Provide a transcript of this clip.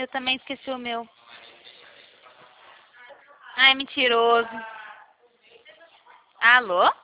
Eu também esqueci o meu. Ai, mentiroso. Alô?